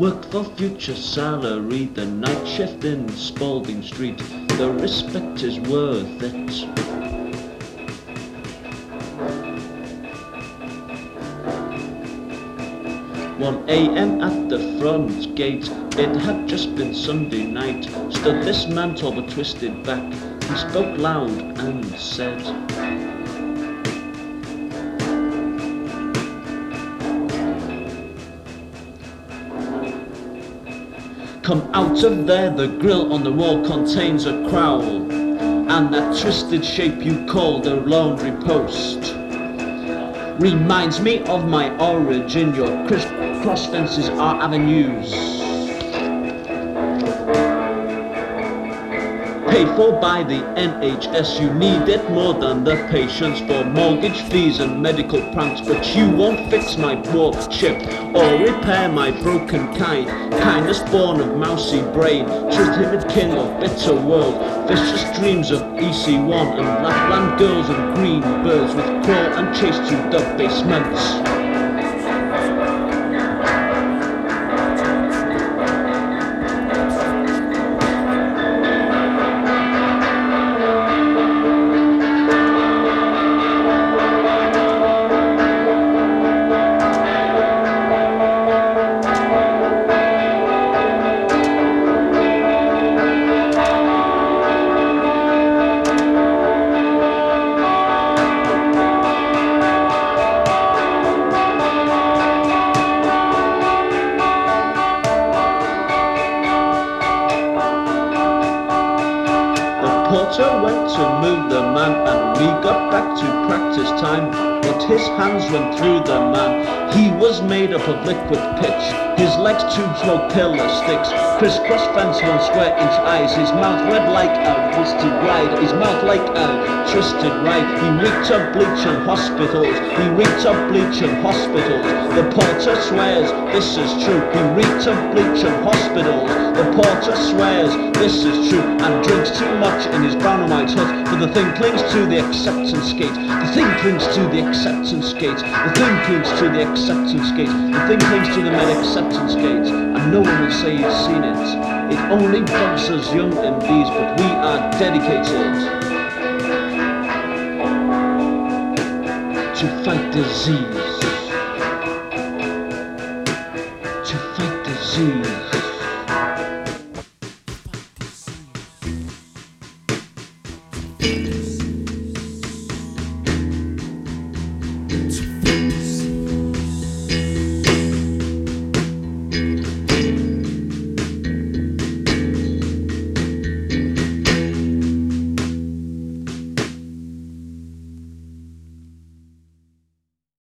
Work for future salary, the night shift in Spalding Street. The respect is worth it. 1 a.m. at the front gate, it had just been Sunday night. Stood this man tall but twisted back. He spoke loud and said, "Come out of there, the grill on the wall contains a crowl, and that twisted shape you call the laundry post reminds me of my origin. Your cross fences are avenues paid for by the NHS. You need it more than the patients for mortgage fees and medical pranks, but you won't fix my warped chip or repair my broken kindness born of mousy brain, true timid kin of bitter world, vicious dreams of EC1 and Lapland girls and green birds with crawl and chase through the basements." Porter went to move the man, and we got back to practice time, but his hands went through the man. He was made up of liquid pitch, his legs two small pillar sticks, crisscross fence 1 square inch eyes, his mouth red like a twisted ride, his mouth like a twisted ride. He reeked of bleach and hospitals, he reeked of bleach and hospitals. The porter swears this is true, he reeked of bleach and hospitals. The porter swears this is true, and drinks too much in his brown and white hut, for the thing clings to the acceptance gate. The thing clings to the acceptance gate. The thing clings to the acceptance gate. The thing clings to the med acceptance gate, and no one will say he's seen it. It only bugs us young MDs, but we are dedicated to fight disease. To fight disease.